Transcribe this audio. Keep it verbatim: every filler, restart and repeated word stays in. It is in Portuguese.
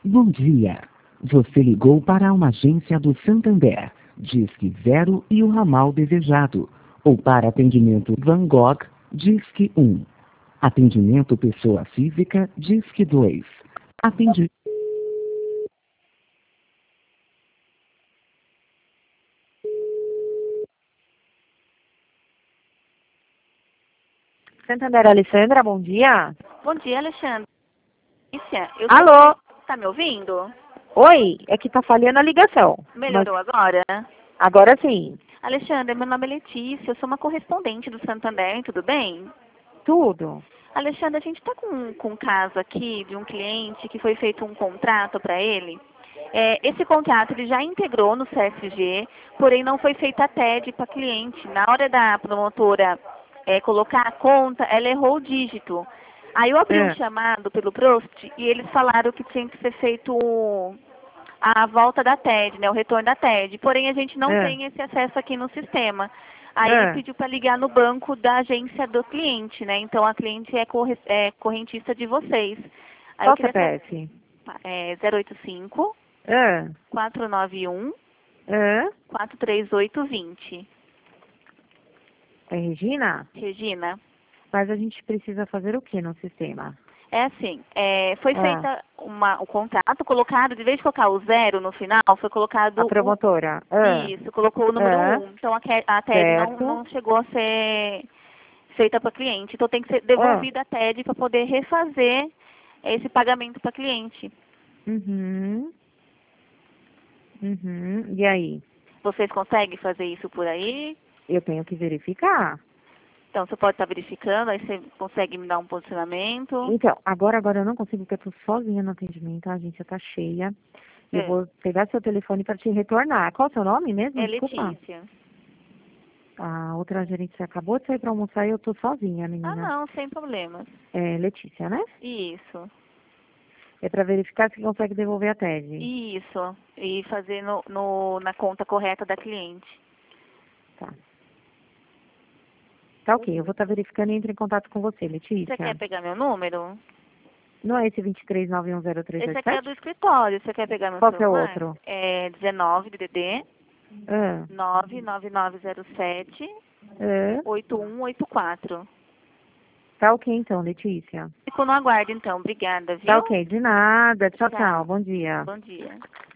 Bom dia. Você ligou para uma agência do Santander. Disque zero e o ramal desejado. Ou para atendimento Van Gogh, Disque um. Atendimento pessoa física, Disque dois. Atendimento... Santander Alessandra, bom dia. Bom dia, Alexandre. Letícia, eu Alô? Tá me ouvindo? Oi, é que tá falhando a ligação. Melhorou agora? Agora sim. Alexandre, meu nome é Letícia, eu sou uma correspondente do Santander, tudo bem? Tudo. Alexandre, a gente está com, com um caso aqui de um cliente que foi feito um contrato para ele. É, esse contrato ele já integrou no C S G, porém não foi feita a T E D para cliente. Na hora da promotora é, colocar a conta, ela errou o dígito. Aí eu abri É. um chamado pelo Prost e eles falaram que tinha que ser feito a volta da T E D, né, o retorno da T E D. Porém, a gente não É. tem esse acesso aqui no sistema. Aí ele É. pediu para ligar no banco da agência do cliente, né? Então a cliente é, corre é correntista de vocês. Aí Qual eu o C queria P saber, F? é zero oito cinco, É. quatro nove um, É. quatro três oito dois zero. É Regina? Regina, Mas a gente precisa fazer o que no sistema? é assim, é, foi Ah. feita uma, o contrato, colocado, de vez de colocar o zero no final, foi colocado A o promotora? Ah. isso, colocou o número É. um. Então a, que- a T E D não, Certo. não chegou a ser feita para cliente. Então tem que ser Ah. devolvida a T E D para poder refazer esse pagamento para cliente. Uhum. Uhum. E aí? Vocês conseguem fazer isso por aí? Eu tenho que verificar. Então você pode estar verificando, aí você consegue me dar um posicionamento. Então, agora, agora eu não consigo, porque eu tô sozinha no atendimento, a agência tá cheia. E eu É, vou pegar seu telefone para te retornar. Qual o seu nome mesmo? é Desculpa. Letícia. A outra gerente acabou de sair para almoçar e eu tô sozinha, Ah, menina. não, sem problemas. É Letícia, né? Isso, É para verificar se consegue devolver a T E D. isso. E fazer no, no, na conta correta da cliente. Tá. Tá ok, eu vou estar verificando e entro em contato com você, Letícia. Você quer pegar meu número? Não é esse vinte e três nove um zero três Esse dois aqui é sete? do escritório. Você quer pegar meu Qual que é o celular? outro? É dezenove D D D Ah, nove nove nove zero sete ah. oito um oito quatro. Tá ok então, Letícia. Fico no aguardo então. Obrigada, viu? Tá ok, de nada. Tchau, Tchau. tchau. Bom dia. Bom dia.